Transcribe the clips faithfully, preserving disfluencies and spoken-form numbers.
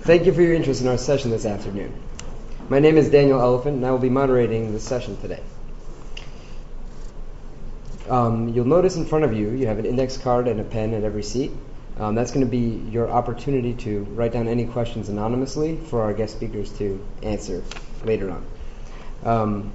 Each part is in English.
Thank you for your interest in our session this afternoon. My name is Daniel Elephant, and I will be moderating this session today. Um, you'll notice in front of you, you have an index card and a pen at every seat. Um, that's going to be your opportunity to write down any questions anonymously for our guest speakers to answer later on. Um,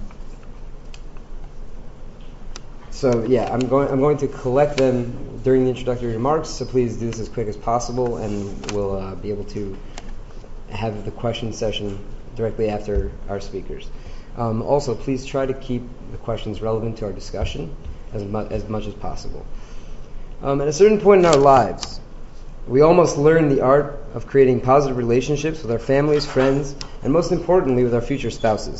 so yeah, I'm going I'm going to collect them during the introductory remarks, so please do this as quick as possible, and we'll uh, be able to have the question session directly after our speakers. Um, also, please try to keep the questions relevant to our discussion as, mu- as much as possible. Um, at a certain point in our lives, we almost learn the art of creating positive relationships with our families, friends, and most importantly, with our future spouses.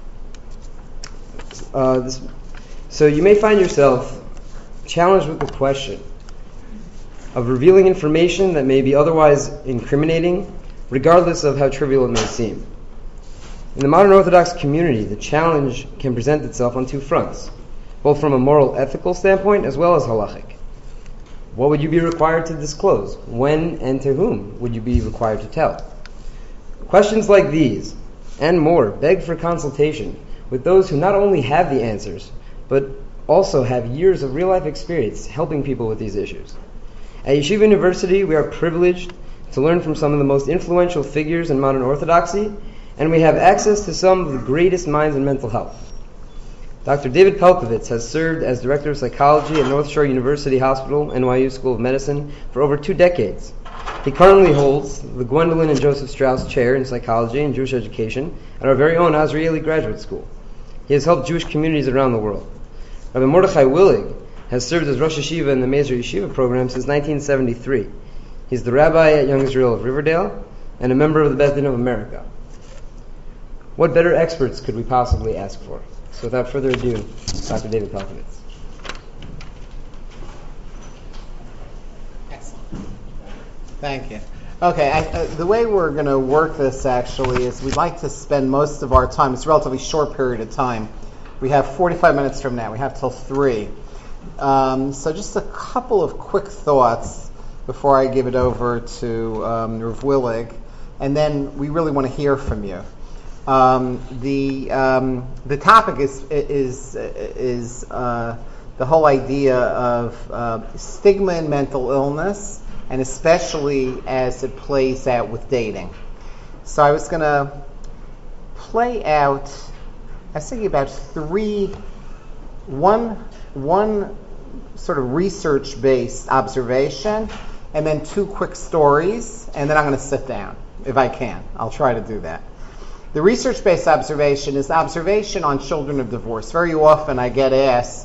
Uh, this, so you may find yourself challenged with the question of revealing information that may be otherwise incriminating, regardless of how trivial it may seem. In the modern Orthodox community, the challenge can present itself on two fronts, both from a moral ethical standpoint as well as halachic. What would you be required to disclose? When and to whom would you be required to tell? Questions like these, and more, beg for consultation with those who not only have the answers, but also have years of real-life experience helping people with these issues. At Yeshiva University, we are privileged to learn from some of the most influential figures in modern Orthodoxy, and we have access to some of the greatest minds in mental health. Doctor David Pelcovitz has served as Director of Psychology at North Shore University Hospital, N Y U School of Medicine, for over two decades. He currently holds the Gwendolyn and Joseph Strauss Chair in Psychology and Jewish Education at our very own Azrieli Graduate School. He has helped Jewish communities around the world. Rabbi Mordechai Willig has served as Rosh Yeshiva in the Mezer Yeshiva program since nineteen seventy-three. He's the rabbi at Young Israel of Riverdale and a member of the Beth Din of America. What better experts could we possibly ask for? So without further ado, Doctor David Pelcovitz. Excellent. Thank you. Okay, I, uh, the way we're going to work this actually is we'd like to spend most of our time, it's a relatively short period of time. We have forty-five minutes from now. We have till three. Um, so just a couple of quick thoughts before I give it over to um, Rav Willig, and then we really want to hear from you. Um, the um, the topic is is is uh, the whole idea of uh, stigma in mental illness, and especially as it plays out with dating. So I was going to play out, I was thinking about three, one one sort of research-based observation, and then two quick stories, and then I'm going to sit down, if I can. I'll try to do that. The research-based observation is observation on children of divorce. Very often I get asked,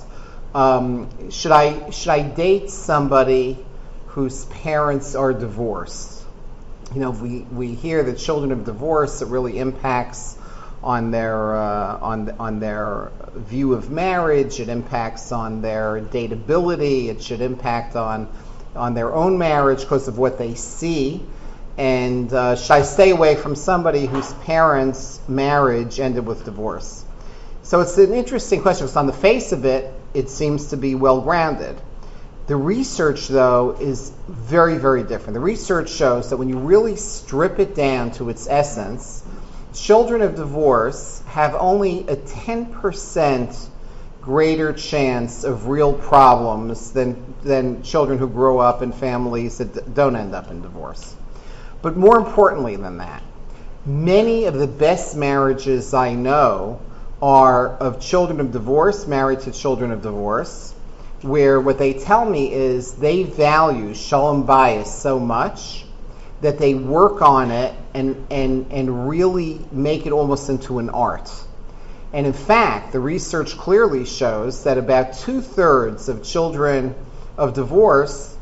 um, should I should I date somebody whose parents are divorced? You know, we, we hear that children of divorce, it really impacts on their uh, on on their view of marriage. It impacts on their dateability. It should impact on on their own marriage because of what they see. And uh, should I stay away from somebody whose parents' marriage ended with divorce? So it's an interesting question because on the face of it, it seems to be well grounded. The research, though, is very, very different. The research shows that when you really strip it down to its essence, children of divorce have only a ten percent greater chance of real problems than than children who grow up in families that don't end up in divorce. But more importantly than that, many of the best marriages I know are of children of divorce, married to children of divorce, where what they tell me is they value Shalom Bayis so much that they work on it and, and, and really make it almost into an art. And in fact, the research clearly shows that about two-thirds of children of divorce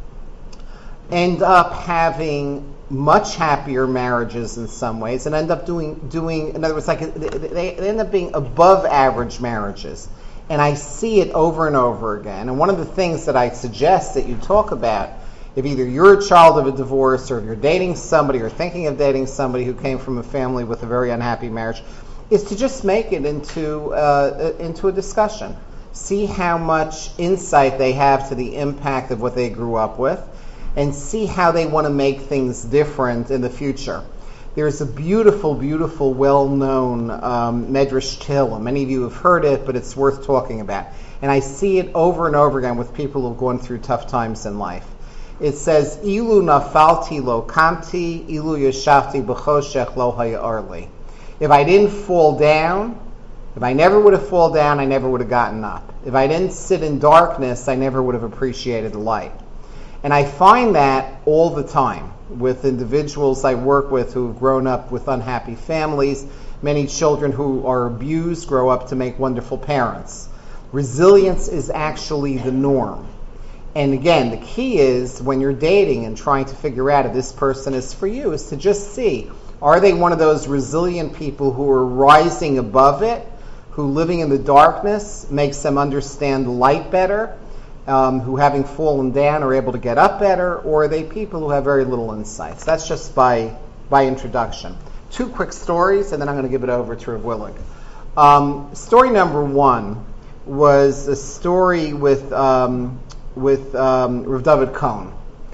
end up having much happier marriages in some ways, and end up doing, doing in other words, like they, they end up being above average marriages. And I see it over and over again. And one of the things that I suggest that you talk about, if either you're a child of a divorce or if you're dating somebody or thinking of dating somebody who came from a family with a very unhappy marriage, is to just make it into uh, into a discussion. See how much insight they have to the impact of what they grew up with. and see how they want to make things different in the future. There's a beautiful, beautiful, well-known um, Medrash Tehillim. Many of you have heard it, but it's worth talking about. And I see it over and over again with people who've gone through tough times in life. It says, Ilu nafalti lo kamti, ilu yashavti b'choshech lo hayarli. If I didn't fall down, if I never would have fallen down, I never would have gotten up. If I didn't sit in darkness, I never would have appreciated the light. And I find that all the time with individuals I work with who have grown up with unhappy families. Many children who are abused grow up to make wonderful parents. Resilience is actually the norm. And again, the key is when you're dating and trying to figure out if this person is for you, is to just see, are they one of those resilient people who are rising above it, who living in the darkness makes them understand the light better, um, who having fallen down are able to get up better, or are they people who have very little insights? That's just by by introduction. Two quick stories, and then I'm going to give it over to Rav Willig. Um, story number one was a story with um, with um, Rav David Cohen.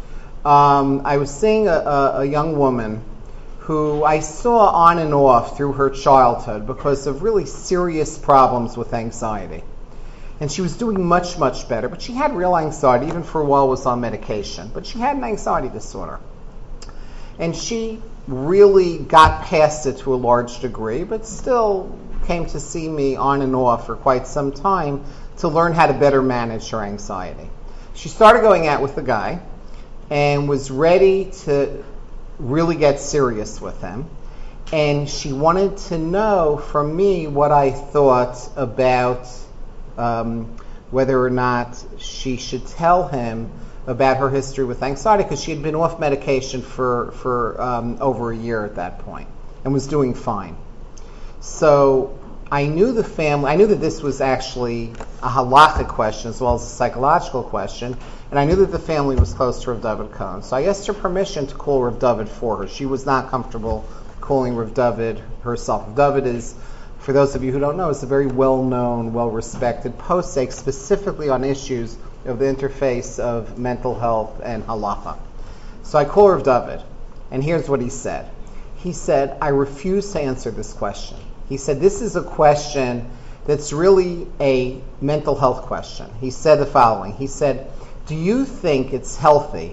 Um, I was seeing a, a, a young woman who I saw on and off through her childhood because of really serious problems with anxiety. And she was doing much, much better, but she had real anxiety, even for a while was on medication. But she had an anxiety disorder. And she really got past it to a large degree, but still came to see me on and off for quite some time to learn how to better manage her anxiety. She started going out with the guy and was ready to really get serious with him. And she wanted to know from me what I thought about um, whether or not she should tell him about her history with anxiety, because she had been off medication for, for um, over a year at that point and was doing fine. So I knew the family, I knew that this was actually a halachic question as well as a psychological question, and I knew that the family was close to Rav David Cohen. So I asked her permission to call Rav David for her. She was not comfortable calling Rav David herself. Rav David is, for those of you who don't know, is a very well-known, well-respected posek specifically on issues of the interface of mental health and halacha. So I called Rav David, and here's what he said. He said, I refuse to answer this question. He said, this is a question that's really a mental health question. He said the following. He said, do you think it's healthy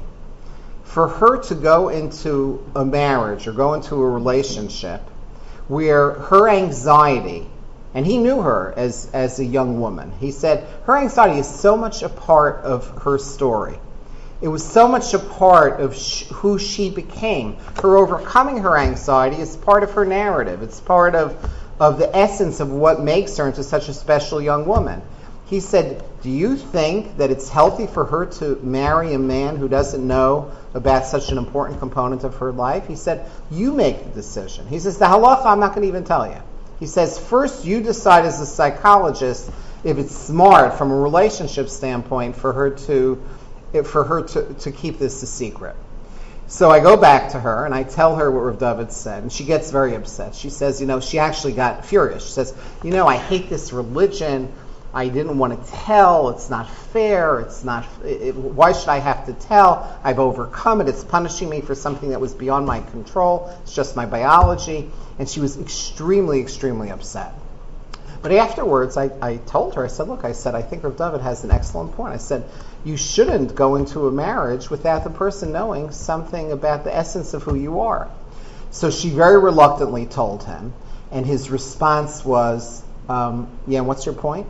for her to go into a marriage or go into a relationship where her anxiety, and he knew her as, as a young woman, he said, her anxiety is so much a part of her story. It was so much a part of sh- who she became. Her overcoming her anxiety is part of her narrative. It's part of, of the essence of what makes her into such a special young woman. He said, do you think that it's healthy for her to marry a man who doesn't know about such an important component of her life? He said, you make the decision. He says, the halacha, I'm not going to even tell you. He says, first you decide as a psychologist if it's smart from a relationship standpoint for her to for her to, to keep this a secret. So I go back to her and I tell her what Rav David said, and she gets very upset. She says, you know, she actually got furious. She says, you know, I hate this religion. I didn't want to tell. It's not fair. It's not. It, why should I have to tell? I've overcome it. It's punishing me for something that was beyond my control. It's just my biology. And she was extremely, extremely upset. But afterwards, I, I told her, I said, look, I said, I think Rav David has an excellent point. I said, you shouldn't go into a marriage without the person knowing something about the essence of who you are. So she very reluctantly told him, and his response was, um, yeah, and what's your point?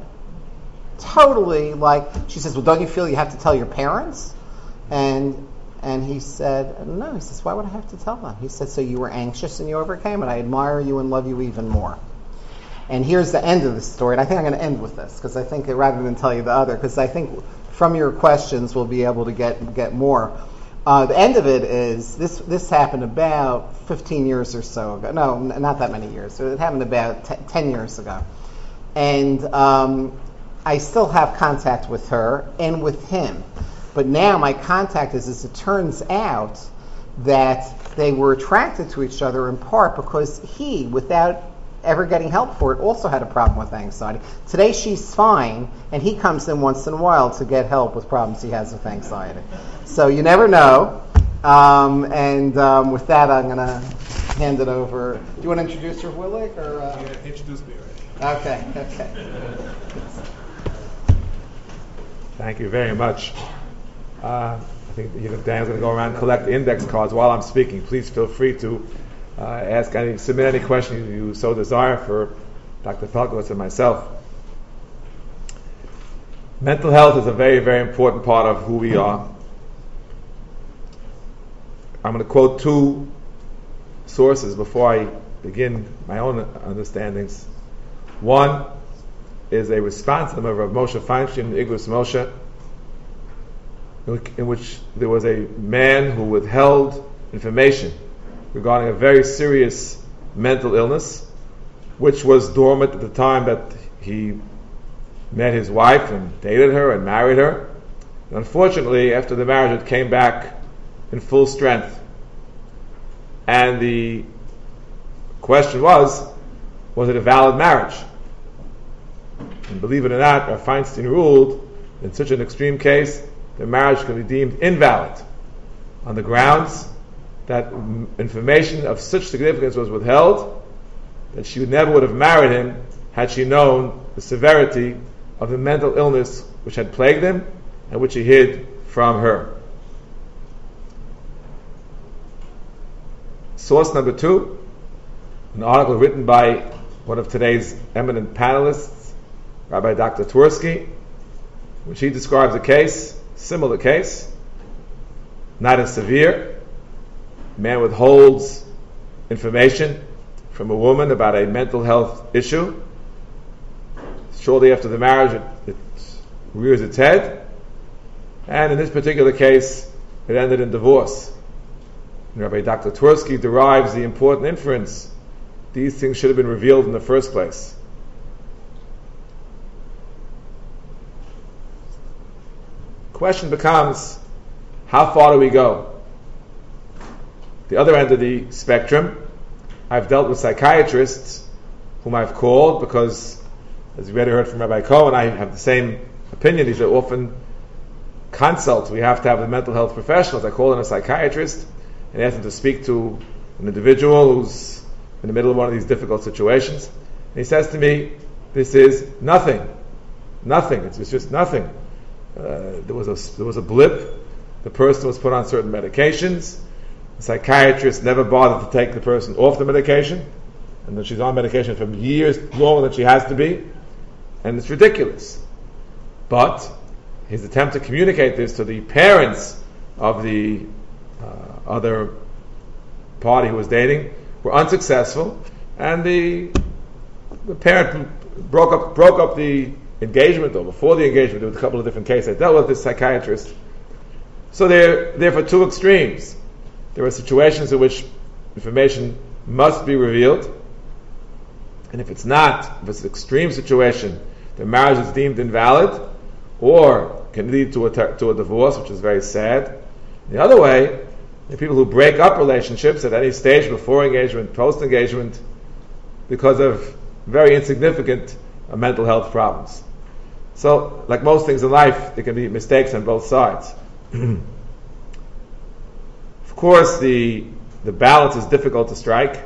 Totally, like, she says, well, don't you feel you have to tell your parents? And and he said, no. He says, why would I have to tell them? He said, so you were anxious and you overcame it. I admire you and love you even more. And here's the end of the story. And I think I'm going to end with this, because I think, rather than tell you the other, because I think from your questions we'll be able to get get more. Uh, the end of it is, this this happened about fifteen years or so ago. No, not that many years. It happened about t- ten years ago. And um, I still have contact with her and with him. But now my contact is, as it turns out, that they were attracted to each other in part because he, without ever getting help for it, also had a problem with anxiety. Today she's fine, and he comes in once in a while to get help with problems he has with anxiety. So you never know. Um, and um, with that, I'm going to hand it over. Do you want to introduce Rav Willig? Or, uh... Yeah, introduce me already. Okay, okay. Thank you very much. Uh, I think you know, Daniel's going to go around and collect the index cards while I'm speaking. Please feel free to uh, ask any, submit any questions you so desire for Doctor Pelkowitz and myself. Mental health is a very, very important part of who we are. I'm going to quote two sources before I begin my own understandings. One is a response of Rav Moshe Feinstein, Igros Moshe, in which there was a man who withheld information regarding a very serious mental illness, which was dormant at the time that he met his wife and dated her and married her. And unfortunately, after the marriage, it came back in full strength. And the question was, was it a valid marriage? And believe it or not, Rav Feinstein ruled, in such an extreme case, the marriage can be deemed invalid on the grounds that information of such significance was withheld that she would never would have married him had she known the severity of the mental illness which had plagued him and which he hid from her. Source number two, an article written by one of today's eminent panelists, Rabbi Doctor Twersky, which he describes a case, similar case, not as severe. A man withholds information from a woman about a mental health issue. Shortly after the marriage, it, it rears its head, and in this particular case, it ended in divorce. And Rabbi Doctor Twersky derives the important inference: these things should have been revealed in the first place. Question becomes, how far do we go? The other end of the spectrum, I've dealt with psychiatrists whom I've called because, as you already heard from Rabbi Cohen, I have the same opinion. These are often consults we have to have with mental health professionals. I call in a psychiatrist and ask them to speak to an individual who's in the middle of one of these difficult situations. And he says to me, this is nothing. Nothing. It's, it's just nothing. Uh, there was a there was a blip. The person was put on certain medications. The psychiatrist never bothered to take the person off the medication, and then she's on medication for years longer than she has to be, and it's ridiculous. But his attempt to communicate this to the parents of the uh, other party who was dating were unsuccessful, and the the parent broke up broke up the engagement, or before the engagement. There was a couple of different cases I dealt with this psychiatrist. So there, there are two extremes. There are situations in which information must be revealed, and if it's not, if it's an extreme situation, the marriage is deemed invalid, or can lead to a ter- to a divorce, which is very sad. The other way, there are people who break up relationships at any stage, before engagement, post engagement, because of very insignificant uh, mental health problems. So, like most things in life, there can be mistakes on both sides. Of course, the the balance is difficult to strike.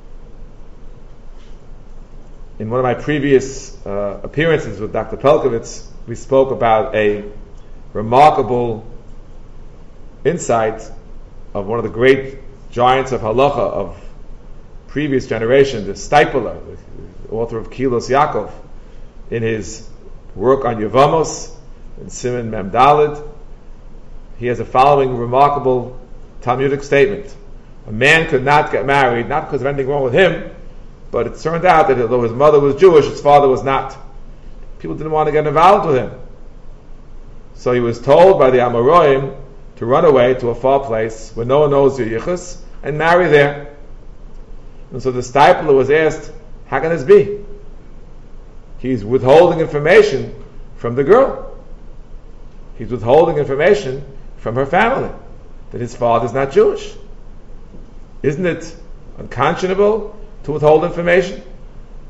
In one of my previous uh, appearances with Doctor Pelkowitz, we spoke about a remarkable insight of one of the great giants of halacha of previous generation, the Stipler, the author of Kilos Yaakov, in his work on Yevamos, in Siman Mem Daled. He has the following remarkable Talmudic statement: a man could not get married, not because of anything wrong with him, but it turned out that although his mother was Jewish, his father was not. People didn't want to get involved with him. So he was told by the Amoraim to run away to a far place where no one knows your yichus and marry there. And so the Stipler was asked, how can this be? He's withholding information from the girl. He's withholding information from her family that his father's not Jewish. Isn't it unconscionable to withhold information?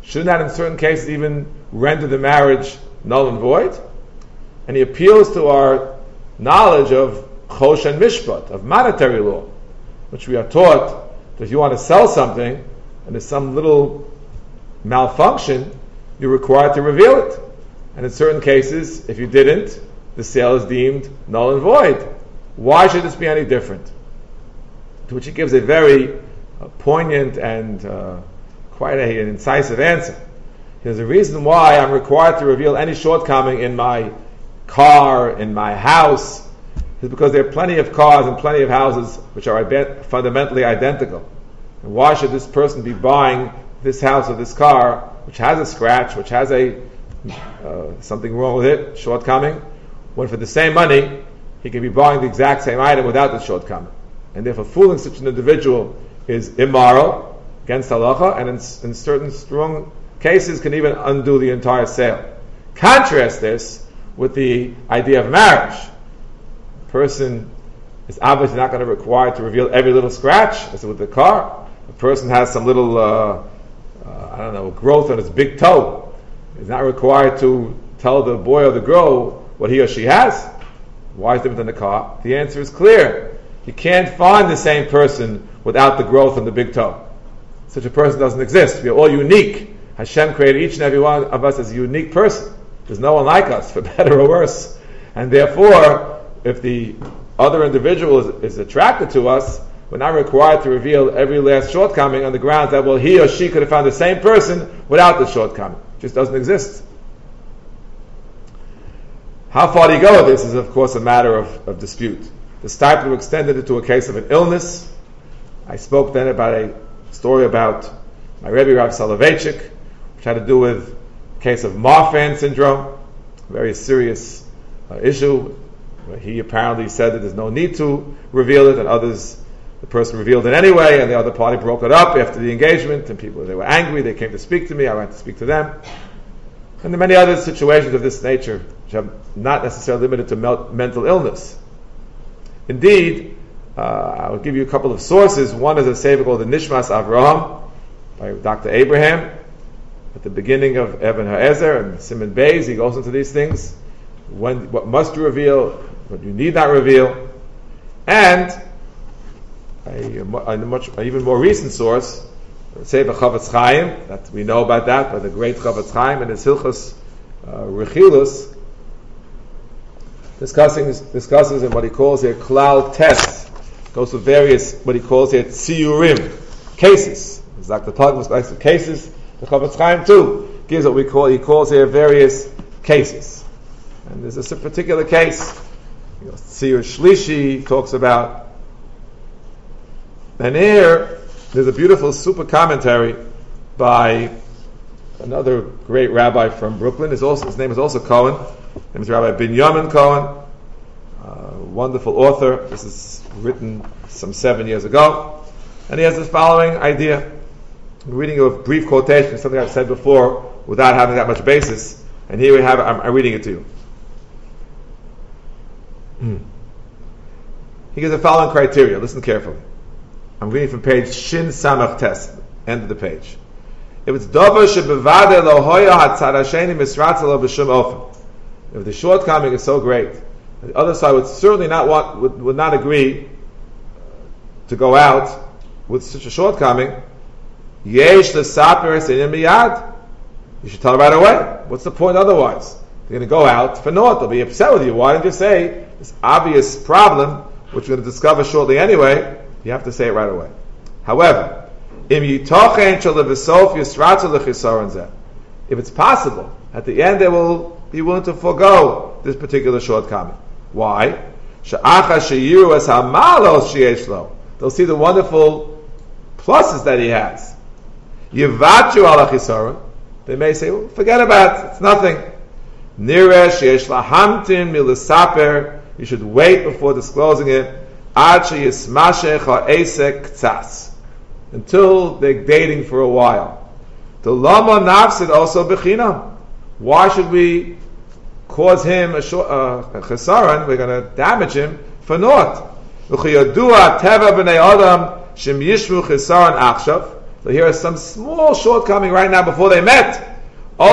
shouldn't that in certain cases even render the marriage null and void? And he appeals to our knowledge of chosh and mishpat, of monetary law, which we are taught that if you want to sell something and there's some little malfunction, you're required to reveal it. And in certain cases, if you didn't, the sale is deemed null and void. Why should this be any different? To which he gives a very uh, poignant and uh, quite a, an incisive answer. There's a reason why I'm required to reveal any shortcoming in my car, in my house, is because there are plenty of cars and plenty of houses which are ibe- fundamentally identical. And why should this person be buying this house or this car, which has a scratch, which has a uh, something wrong with it, shortcoming, when for the same money he can be buying the exact same item without the shortcoming? And therefore fooling such an individual is immoral, against halacha, and in, in certain strong cases can even undo the entire sale. Contrast this with the idea of marriage. A person is obviously not going to be required to reveal every little scratch, as with the car. A person has some little, uh, uh, I don't know, growth on his big toe. He's not required to tell the boy or the girl what he or she has. Why is it different than the car? The answer is clear. You can't find the same person without the growth on the big toe. Such a person doesn't exist. We are all unique. Hashem created each and every one of us as a unique person. There's no one like us, for better or worse. And therefore, if the other individual is, is attracted to us, we're not required to reveal every last shortcoming on the grounds that, well, he or she could have found the same person without the shortcoming. It just doesn't exist. How far do you go with this is, of course, a matter of, of dispute. The stipend extended it to a case of an illness. I spoke then about a story about my Rebbe Rav Soloveitchik, which had to do with a case of Marfan syndrome, a very serious uh, issue, where he apparently said that there's no need to reveal it, and others, the person revealed it anyway, and the other party broke it up after the engagement, and people, they were angry, they came to speak to me, I went to speak to them. And there are many other situations of this nature, which are not necessarily limited to mel- mental illness. Indeed, uh, I will give you a couple of sources. One is a sefer called the Nishmas Avraham by Doctor Abraham. At the beginning of Eben Ha'ezer and Simon Beis, he goes into these things. When, what must you reveal, what you need not reveal. And a, a much a even more recent source, Sefer Chavetz Chaim, that we know about that, by the great Chavetz Chaim and his Hilchos uh, Rechilus, discussing discusses in what he calls here klal test, goes to various what he calls here tziyurim, cases. As Doctor Tugmas likes the cases, the Chavetz Chaim too gives what we call he calls here various cases. And there's a particular case, you know, Tziyur Shlishi talks about. And here there's a beautiful super commentary by another great rabbi from Brooklyn. His, also, his name is also Cohen. His name is Rabbi Binyamin Cohen, a wonderful author. This is written some seven years ago. And he has the following idea. I'm reading you a brief quotation, something I've said before, without having that much basis. And here we have it, I'm, I'm reading it to you. Hmm. He gives the following criteria. Listen carefully. I'm reading from page Shin Samach Tes, end of the page. If it's Dover shebevade lo hoya hatzad hasheni misratza lo b'shum ofen. If the shortcoming is so great, the other side would certainly not want, would, would not agree to go out with such a shortcoming. Yesh l'saper esenim miyad. You should tell right away. What's the point otherwise? They're going to go out for naught. They'll be upset with you. Why didn't you say this obvious problem, which you're going to discover shortly anyway? You have to say it right away. However, if it's possible, at the end they will be willing to forego this particular shortcoming. Why? They'll see the wonderful pluses that he has. They may say, well, forget about it, it's nothing. You should wait before disclosing it until they're dating for a while. The lama nafsid also bechina. Why should we cause him a chesaron? We're going to damage him for naught. It's So here is some small shortcoming right now before they met. They're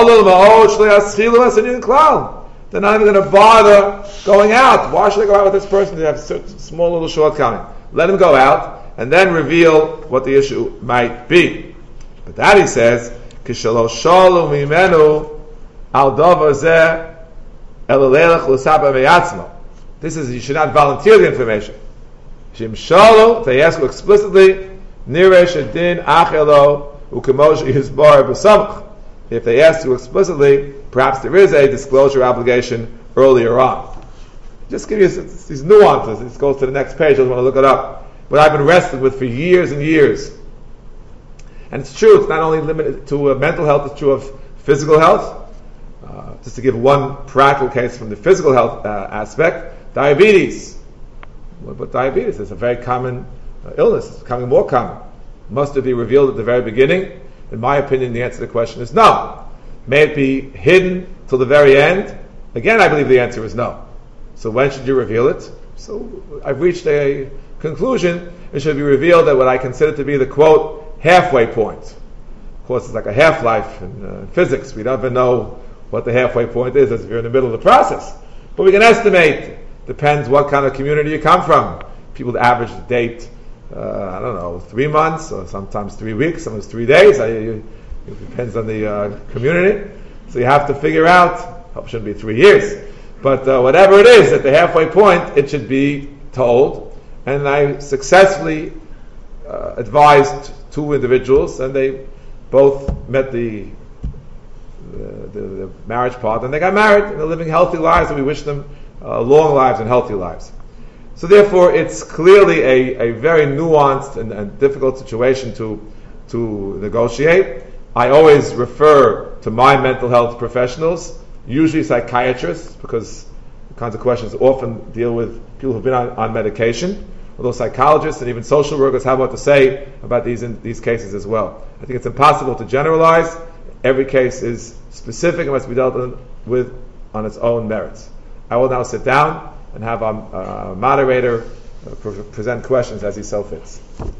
not even going to bother going out. Why should I go out with this person? They have such a small little shortcoming. Let him go out and then reveal what the issue might be. But that he says, Kishalo shalu mimenu al davar zeh elelech l'saba meyatzmo. This is, you should not volunteer the information. Shim shalu, they ask you explicitly, niresh adin achelo ukemosh yizbar b'samach. If they ask you explicitly, perhaps there is a disclosure obligation earlier on. Just give you these nuances. This goes to the next page. I just want to look it up. What I've been wrestling with for years and years. And it's true, it's not only limited to uh, mental health, it's true of physical health. Uh, just to give one practical case from the physical health uh, aspect, diabetes. What about diabetes? It's a very common uh, illness. It's becoming more common. Must it be revealed at the very beginning? In my opinion, the answer to the question is no. May it be hidden till the very end? Again, I believe the answer is no. So when should you reveal it? So I've reached a conclusion. It should be revealed at what I consider to be the, quote, halfway point. Of course, it's like a half-life in uh, physics. We don't even know what the halfway point is as if you're in the middle of the process. But we can estimate. Depends what kind of community you come from. People average the date, uh, I don't know, three months, or sometimes three weeks, sometimes three days. I, you, it depends on the uh, community. So you have to figure out, hope it shouldn't be three years, but uh, whatever it is, at the halfway point, it should be told. And I successfully uh, advised two individuals, and they both met the, the, the, the marriage partner, and they got married, and they're living healthy lives, and we wish them uh, long lives and healthy lives. So therefore, it's clearly a, a very nuanced and, and difficult situation to, to negotiate. I always refer to my mental health professionals, usually psychiatrists, because the kinds of questions often deal with people who've been on, on medication. Although psychologists and even social workers have what to say about these in, these cases as well. I think it's impossible to generalize. Every case is specific and must be dealt with on its own merits. I will now sit down and have our uh, moderator uh, pre- present questions as he so fits.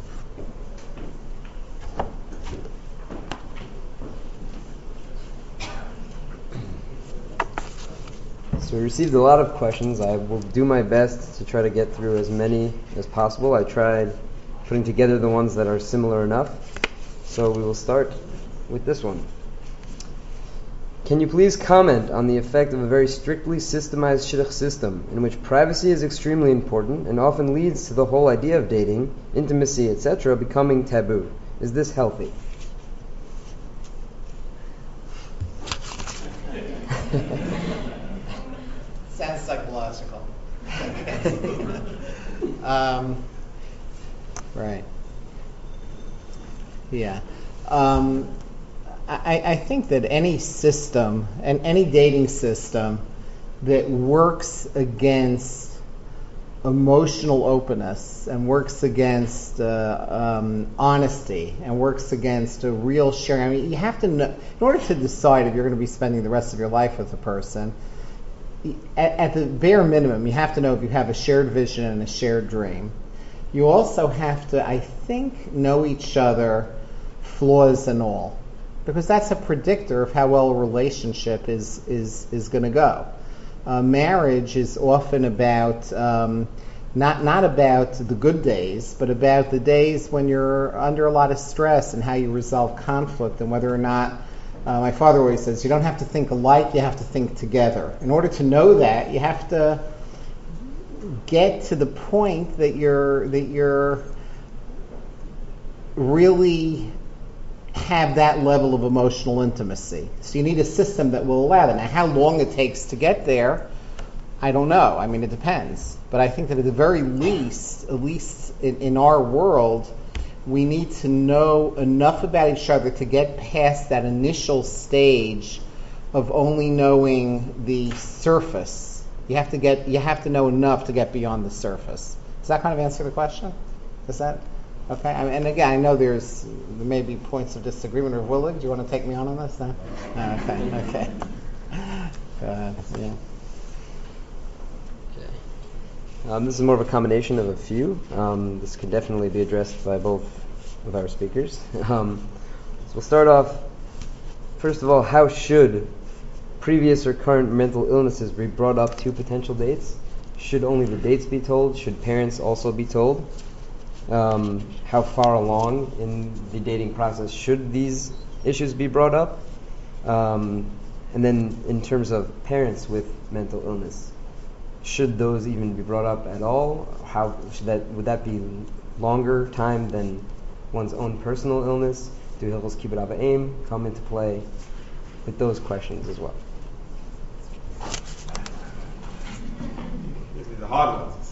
So we received a lot of questions. I will do my best to try to get through as many as possible. I tried putting together the ones that are similar enough. So we will start with this one. Can you please comment on the effect of a very strictly systemized shidduch system in which privacy is extremely important and often leads to the whole idea of dating, intimacy, et cetera becoming taboo? Is this healthy? Sounds psychological. um, right. Yeah. Um, I, I think that any system, and any dating system that works against emotional openness and works against uh, um, honesty and works against a real sharing. I mean, you have to know, in order to decide if you're going to be spending the rest of your life with a person, at, at the bare minimum, you have to know if you have a shared vision and a shared dream. You also have to, I think, know each other, flaws and all, because that's a predictor of how well a relationship is is is going to go. Uh, marriage is often about um, not not about the good days, but about the days when you're under a lot of stress and how you resolve conflict and whether or not. Uh, my father always says, you don't have to think alike, you have to think together. In order to know that, you have to get to the point that you're that you're really have that level of emotional intimacy. So you need a system that will allow that. Now, how long it takes to get there, I don't know. I mean, it depends. But I think that at the very least, at least in, in our world, we need to know enough about each other to get past that initial stage of only knowing the surface. You have to get, you have to know enough to get beyond the surface. Does that kind of answer the question? Is that okay? I mean, and again, I know there's there may be points of disagreement or Willig. Do you want to take me on on this? No? Oh, okay, okay. Uh, yeah. Um, this is more of a combination of a few. Um, this can definitely be addressed by both with our speakers. Um, so we'll start off, first of all, how should previous or current mental illnesses be brought up to potential dates? Should only the dates be told? Should parents also be told? Um, how far along in the dating process should these issues be brought up? Um, and then in terms of parents with mental illness, should those even be brought up at all? How should that would that be longer time than one's own personal illness? Do Hilchos Kibbud Av V'Em come into play with those questions as well? These are the hard ones.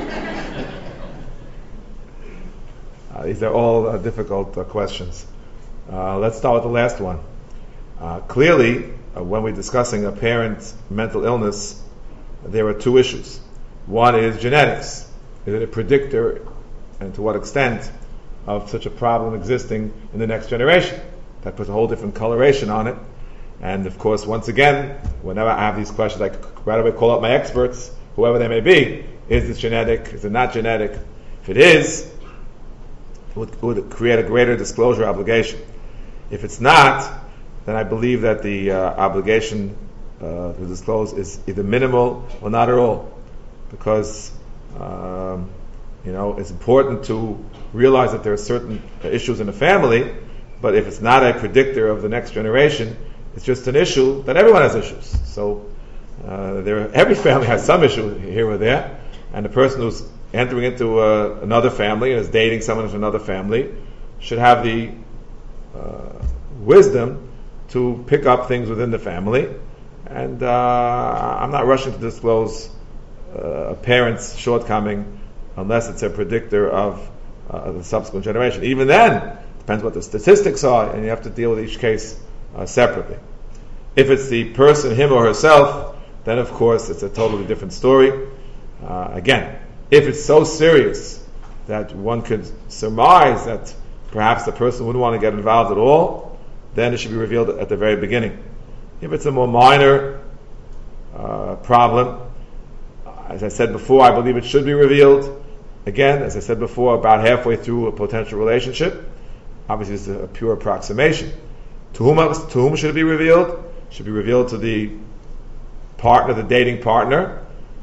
uh, these are all uh, difficult uh, questions. Uh, let's start with the last one. Uh, clearly, uh, when we're discussing a parent's mental illness, there are two issues. One is genetics. Is it a predictor, and to what extent, of such a problem existing in the next generation? That puts a whole different coloration on it. And of course, once again, whenever I have these questions, I right away call up my experts, whoever they may be. Is this genetic? Is it not genetic? If it is, it would, it would create a greater disclosure obligation. If it's not, then I believe that the uh, obligation uh, to disclose is either minimal or not at all. Because, um, you know, it's important to realize that there are certain issues in the family, but if it's not a predictor of the next generation, it's just an issue that everyone has issues. So uh, there, every family has some issue here or there, and the person who's entering into uh, another family and is dating someone from another family should have the uh, wisdom to pick up things within the family. And uh, I'm not rushing to disclose uh, a parent's shortcoming unless it's a predictor of uh, the subsequent generation. Even then, depends what the statistics are, and you have to deal with each case uh, separately. If it's the person, him or herself, then of course it's a totally different story. Uh, again, if it's so serious that one could surmise that perhaps the person wouldn't want to get involved at all, then it should be revealed at the very beginning. If it's a more minor uh, problem, as I said before, I believe it should be revealed. Again, as I said before, about halfway through a potential relationship. Obviously, it's a, a pure approximation. To whom, to whom should it be revealed? It should be revealed to the partner, the dating partner,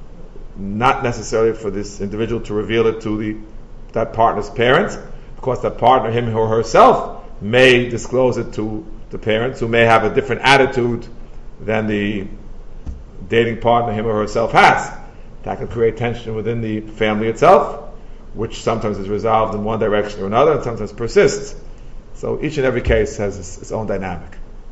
not necessarily for this individual to reveal it to the that partner's parents. Of course, that partner, him or herself, may disclose it to the parents, who may have a different attitude than the dating partner, him or herself, has. That can create tension within the family itself, which sometimes is resolved in one direction or another, and sometimes persists. So each and every case has its, its own dynamic.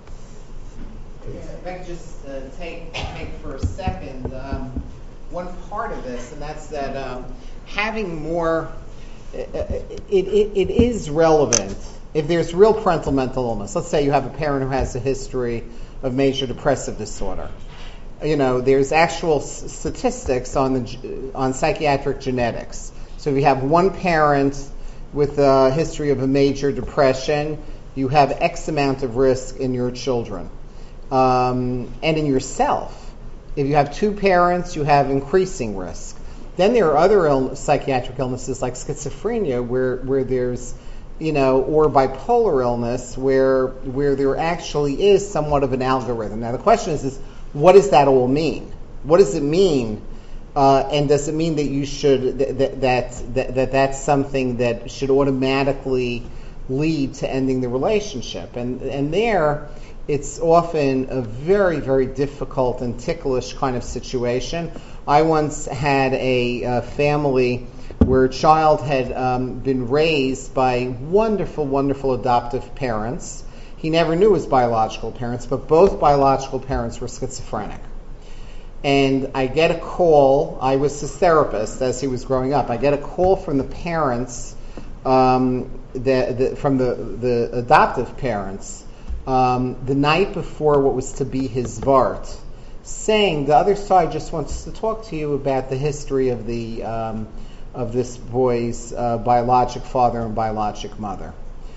If I could just uh, take take for a second um, one part of this, and that's that um, having more, it, it, it is relevant if there's real parental mental illness. Let's say you have a parent who has a history of major depressive disorder. You know, there's actual s- statistics on the on psychiatric genetics. So if you have one parent with a history of a major depression, you have X amount of risk in your children. Um, and in yourself. If you have two parents, you have increasing risk. Then there are other Ill- psychiatric illnesses like schizophrenia, where where there's, you know, or bipolar illness, where where there actually is somewhat of an algorithm. Now the question is, is what does that all mean? What does it mean? Uh, and does it mean that you should that that, that that that that's something that should automatically lead to ending the relationship? And and there, it's often a very, very difficult and ticklish kind of situation. I once had a, a family where a child had um, been raised by wonderful, wonderful adoptive parents. He never knew his biological parents, but both biological parents were schizophrenic. And I get a call, I was his therapist as he was growing up, I get a call from the parents, um, the, the, from the, the adoptive parents, um, the night before what was to be his Vart, saying the other side just wants to talk to you about the history of the um, of this boy's uh, biologic father and biologic mother.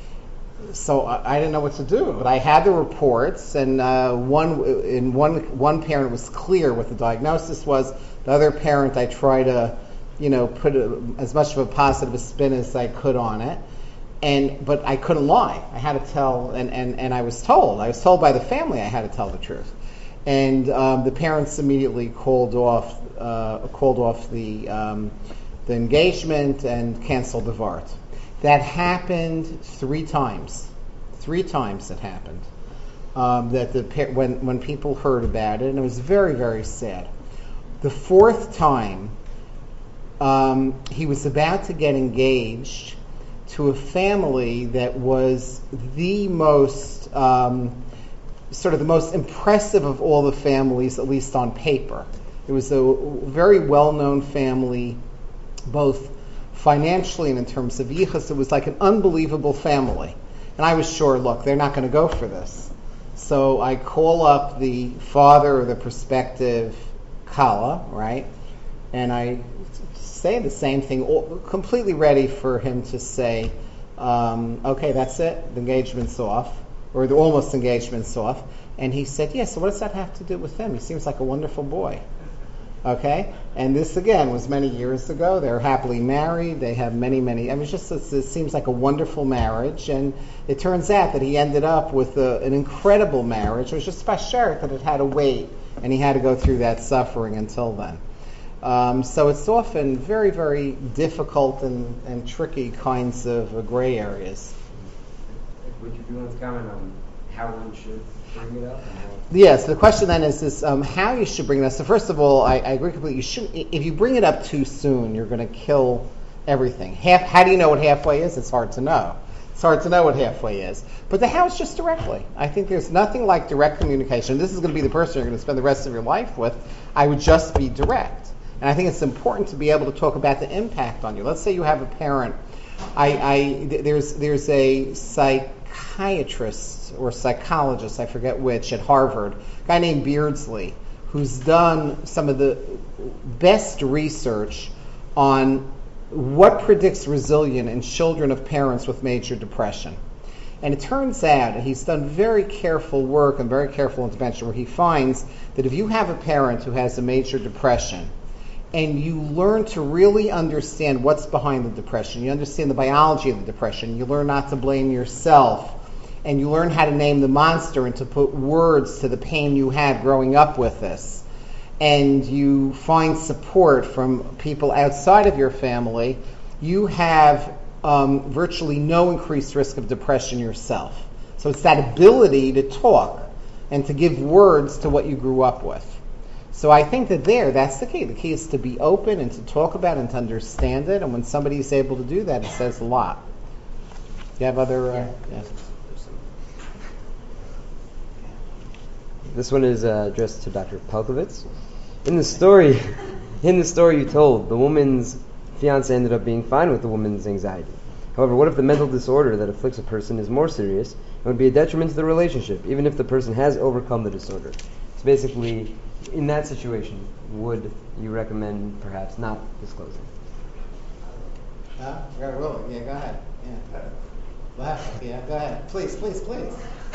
So I, I didn't know what to do, but I had the reports, and uh, one in one one parent was clear what the diagnosis was. The other parent, I tried to, you know, put a, as much of a positive spin as I could on it. And but I couldn't lie. I had to tell, and, and, and I was told. I was told by the family I had to tell the truth. And um, the parents immediately called off uh, called off the um, the engagement and canceled the vart. That happened three times. Three times it happened. Um, that the when when people heard about it, and it was very very sad. The fourth time, um, he was about to get engaged to a family that was the most, um, sort of the most impressive of all the families, at least on paper. It was a very well-known family, both financially and in terms of yichus. It was like an unbelievable family. And I was sure, look, they're not going to go for this. So I call up the father of the prospective kala, right? And I say the same thing, completely ready for him to say, um, okay, that's it, the engagement's off, or the almost engagement's off. And he said, yes, yeah, so what does that have to do with him? He seems like a wonderful boy. Okay? And this, again, was many years ago. They're happily married. They have many, many, I mean, it's just, it seems like a wonderful marriage. And it turns out that he ended up with a, an incredible marriage. It was just special that it had to wait, and he had to go through that suffering until then. Um, so it's often very, very difficult and, and tricky kinds of uh, gray areas. Would you be willing to comment on how one should bring it up? And how Yes, the question then is, is um, how you should bring it up. So first of all, I, I agree completely. You shouldn't. If you bring it up too soon, you're going to kill everything. Half. How do you know what halfway is? It's hard to know. It's hard to know what halfway is. But the how is just directly. I think there's nothing like direct communication. This is going to be the person you're going to spend the rest of your life with. I would just be direct. And I think it's important to be able to talk about the impact on you. Let's say you have a parent. I, I there's there's a psychiatrist or psychologist, I forget which, at Harvard, a guy named Beardsley, who's done some of the best research on what predicts resilience in children of parents with major depression. And it turns out, and he's done very careful work and very careful intervention, where he finds that if you have a parent who has a major depression, and you learn to really understand what's behind the depression, you understand the biology of the depression, you learn not to blame yourself, and you learn how to name the monster and to put words to the pain you had growing up with this, and you find support from people outside of your family, you have um, virtually no increased risk of depression yourself. So it's that ability to talk and to give words to what you grew up with. So I think that there, that's the key. The key is to be open and to talk about it and to understand it. And when somebody is able to do that, it says a lot. You have other... Uh, yeah. This one is uh, addressed to Doctor Palkovitz. In the story, in the story you told, the woman's fiance ended up being fine with the woman's anxiety. However, what if the mental disorder that afflicts a person is more serious and would be a detriment to the relationship, even if the person has overcome the disorder? So basically, in that situation, would you recommend perhaps not disclosing? Uh, yeah, really? Yeah, go ahead. Yeah. Laugh. Yeah, go ahead. Please, please, please.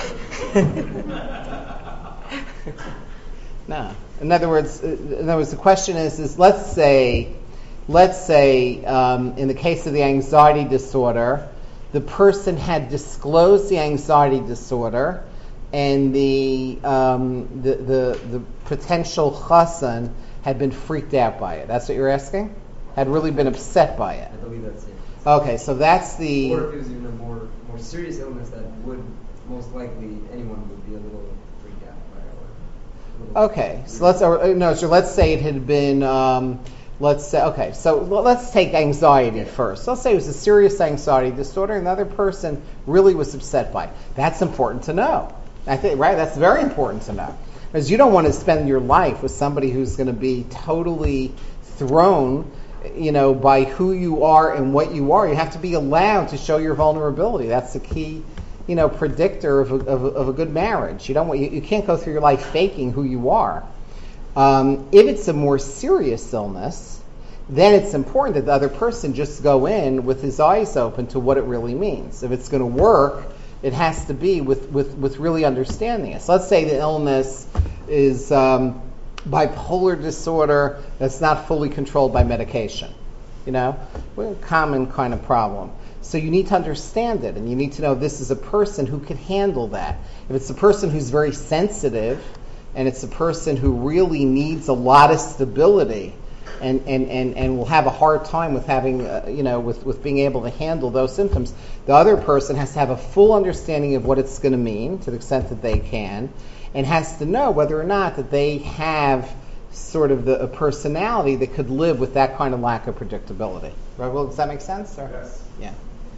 No. In other words, in other words, the question is: is let's say, let's say, um, in the case of the anxiety disorder, the person had disclosed the anxiety disorder, and the um, the, the the potential chassan had been freaked out by it. That's what you're asking? Had really been upset by it. I believe that's it. Okay, so that's the. Or if it was even a more more serious illness that would most likely anyone would be a little freaked out by it. Or Okay, so let's uh, no. So let's say it had been. Um, let's say okay. So let's take anxiety first. Let's say it was a serious anxiety disorder, and the other person really was upset by it. That's important to know. I think right. That's very important to know, because you don't want to spend your life with somebody who's going to be totally thrown, you know, by who you are and what you are. You have to be allowed to show your vulnerability. That's the key, you know, predictor of a, of a, of a good marriage. You don't want, you, you can't go through your life faking who you are. Um, if it's a more serious illness, then it's important that the other person just go in with his eyes open to what it really means. If it's going to work, it has to be with, with, with really understanding it. So let's say the illness is um, bipolar disorder that's not fully controlled by medication. You know, a common kind of problem. So you need to understand it, and you need to know this is a person who can handle that. If it's a person who's very sensitive, and it's a person who really needs a lot of stability, and, and, and, and will have a hard time with having, uh, you know, with, with being able to handle those symptoms, the other person has to have a full understanding of what it's going to mean, to the extent that they can, and has to know whether or not that they have sort of the, a personality that could live with that kind of lack of predictability. Right? Well, does that make sense? Or? Yes. Yeah.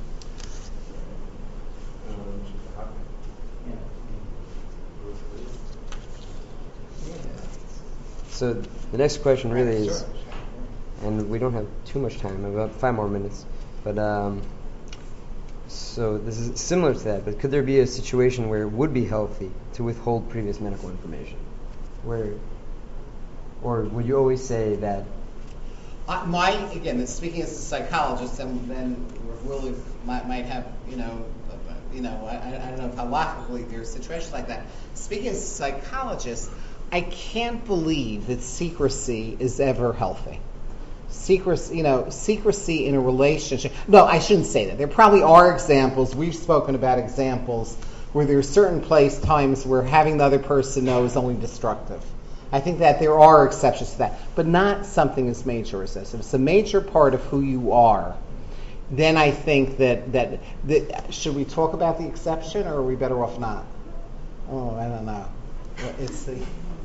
So the next question really is, Sure. and we don't have too much time, about five more minutes, but um, so this is similar to that, but could there be a situation where it would be healthy to withhold previous medical information? Where, or would you always say that? Uh, my, again, speaking as a psychologist, and then really might, might have, you know, you know, I, I don't know if halachically there's situations like that. Speaking as a psychologist, I can't believe that secrecy is ever healthy. Secrecy, you know, secrecy in a relationship. No, I shouldn't say that. There probably are examples. We've spoken about examples where there are certain place times where having the other person know is only destructive. I think that there are exceptions to that, but not something as major as this. If it's a major part of who you are, then I think that, that, that should we talk about the exception, or are we better off not? Oh, I don't know. Well, it's the...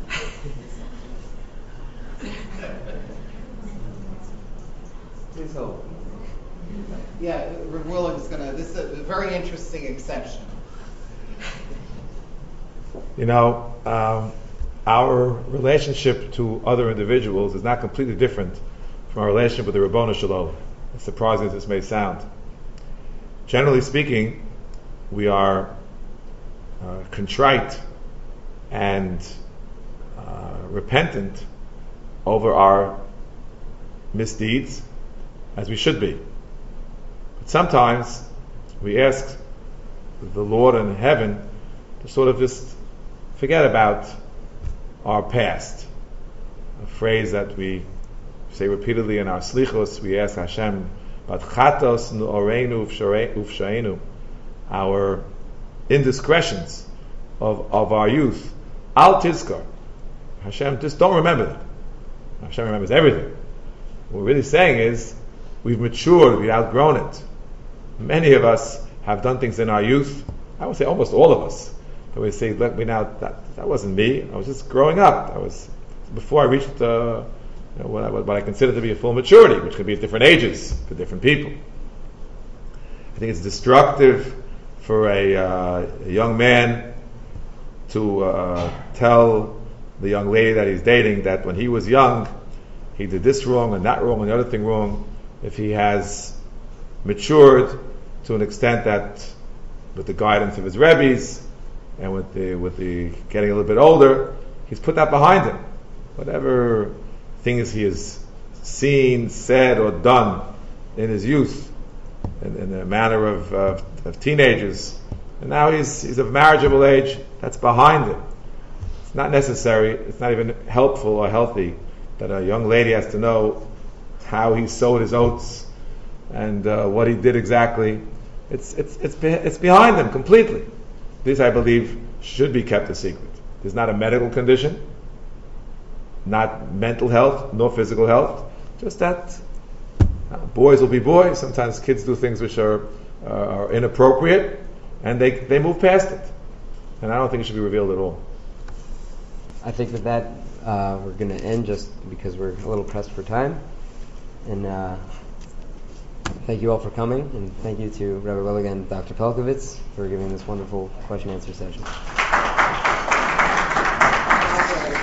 Please hold. Yeah, William's gonna. This is a very interesting exception. You know, um, our relationship to other individuals is not completely different from our relationship with the Rabbanu Shalom, as surprising as this may sound. Generally speaking, we are uh, contrite and uh, repentant over our misdeeds, as we should be. But sometimes we ask the Lord in heaven to sort of just forget about our past. A phrase that we say repeatedly in our slichos, we ask Hashem, "Bat chatos nu'oreinu ufshainu," our indiscretions of, of our youth. Al tizkar. Hashem, just don't remember them. Hashem remembers everything. What we're really saying is, we've matured, we've outgrown it. Many of us have done things in our youth. I would say almost all of us. But we say, let me now, that, that wasn't me. I was just growing up. I was, before I reached uh, you know, what, I, what I consider to be a full maturity, which could be at different ages for different people. I think it's destructive for a, uh, a young man to uh, tell the young lady that he's dating that when he was young, he did this wrong and that wrong and the other thing wrong. If he has matured to an extent that, with the guidance of his rebbes and with the with the getting a little bit older, he's put that behind him. Whatever things he has seen, said, or done in his youth, in, in the manner of, uh, of teenagers, and now he's he's of marriageable age, that's behind him. It's not necessary, it's not even helpful or healthy that a young lady has to know how he sowed his oats and uh, what he did exactly. It's it's it's be, it's behind him completely. This, I believe, should be kept a secret. There's not a medical condition, not mental health, nor physical health. Just that uh, boys will be boys. Sometimes kids do things which are uh, are inappropriate, and they they move past it. And I don't think it should be revealed at all. I think with that, uh, we're going to end just because we're a little pressed for time. And uh, thank you all for coming, and thank you to Rabbi Willigan and Doctor Pelkovitz for giving this wonderful question-answer session.